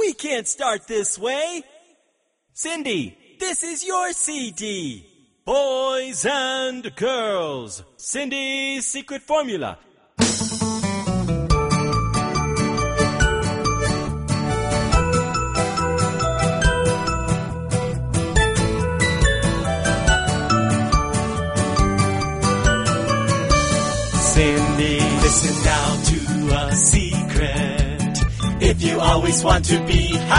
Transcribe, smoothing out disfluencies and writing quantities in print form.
We can't start this way. Cindy, this is your CD. Boys and girls, Cindy's secret formula. Cindy, listen now to a secret. If you always want to be